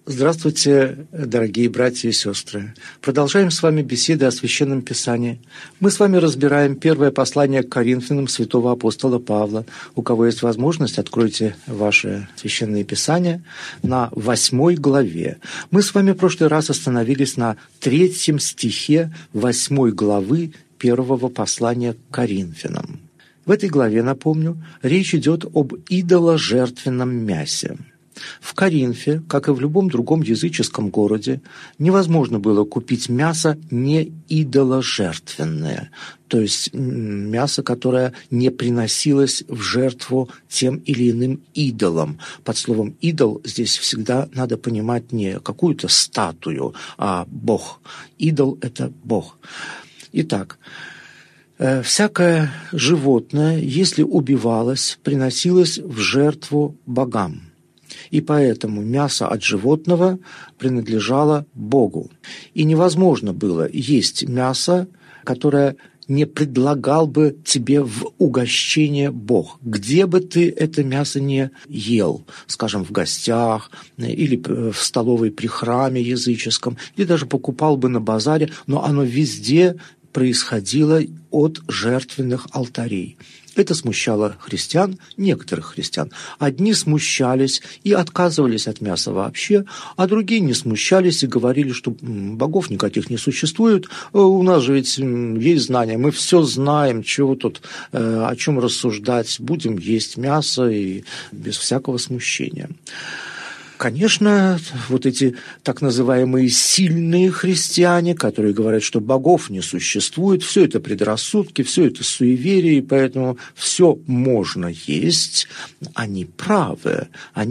Здравствуйте, дорогие братья и сестры. Продолжаем с вами беседы о Священном Писании. Мы с вами разбираем первое послание к Коринфянам святого апостола Павла. У кого есть возможность, откройте ваше Священное Писание на 8 главе. Мы с вами в прошлый раз остановились на 3 стихе 8 главы первого послания к Коринфянам. В этой главе, напомню, речь идет об идоложертвенном мясе. В Коринфе, как и в любом другом языческом городе, невозможно было купить мясо не идоложертвенное, то есть мясо, которое не приносилось в жертву тем или иным идолам. Под словом «идол» здесь всегда надо понимать не какую-то статую, а Бог. Идол – это Бог. Итак, всякое животное, если убивалось, приносилось в жертву богам. И поэтому мясо от животного принадлежало Богу. И невозможно было есть мясо, которое не предлагал бы тебе в угощение Бог. Где бы ты это мясо не ел, скажем, в гостях или в столовой при храме языческом, или даже покупал бы на базаре, но оно везде происходило от жертвенных алтарей. Это смущало христиан, некоторых христиан. Одни смущались и отказывались от мяса вообще, а другие не смущались и говорили, что богов никаких не существует, у нас же ведь есть знания, мы все знаем, чего тут, о чем рассуждать, будем есть мясо и без всякого смущения. Конечно, вот эти так называемые сильные христиане, которые говорят, что богов не существует, все это предрассудки, все это суеверие, и поэтому все можно есть, они правы.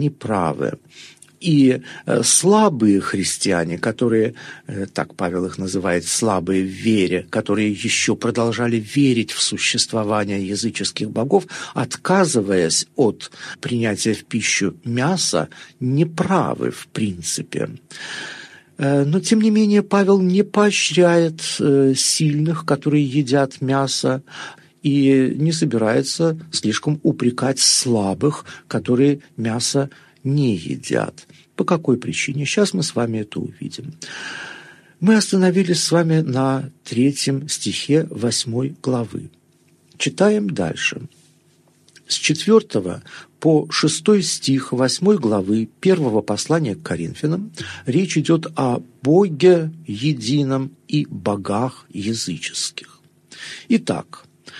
И слабые христиане, которые, так Павел их называет, слабые в вере, которые еще продолжали верить в существование языческих богов, отказываясь от принятия в пищу мяса, неправы в принципе. Но, тем не менее, Павел не поощряет сильных, которые едят мясо, и не собирается слишком упрекать слабых, которые мясо не едят. По какой причине? Сейчас мы с вами это увидим. Мы остановились с вами на 3 стихе 8 главы. Читаем дальше. С 4 по 6 стих 8 главы 1 послания к Коринфянам речь идет о Боге едином и богах языческих. Итак,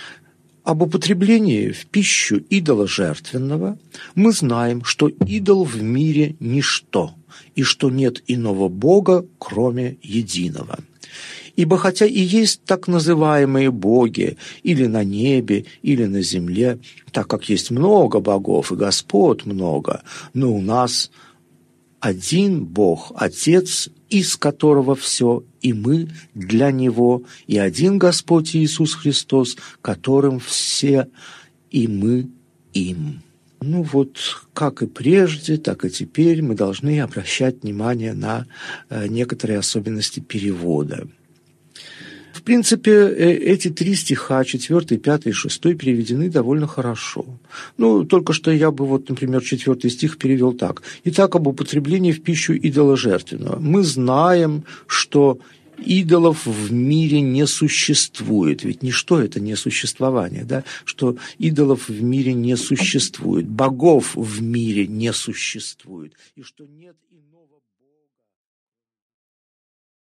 об употреблении в пищу идола жертвенного мы знаем, что идол в мире – ничто, и что нет иного Бога, кроме единого. Ибо хотя и есть так называемые боги или на небе, или на земле, так как есть много богов и господ много, но у нас один Бог, Отец, из которого все, и мы для Него, и один Господь Иисус Христос, которым все, и мы им. Ну вот, как и прежде, так и теперь мы должны обращать внимание на некоторые особенности перевода. В принципе, эти 3 стиха, 4, 5 и 6, переведены довольно хорошо. Ну, только что я бы, например, 4 стих перевел так. «Итак, об употреблении в пищу идоложертвенного. Мы знаем, что идолов в мире не существует». Ведь ничто – это не существование, да? Что идолов в мире не существует, богов в мире не существует, и что нет иного Бога.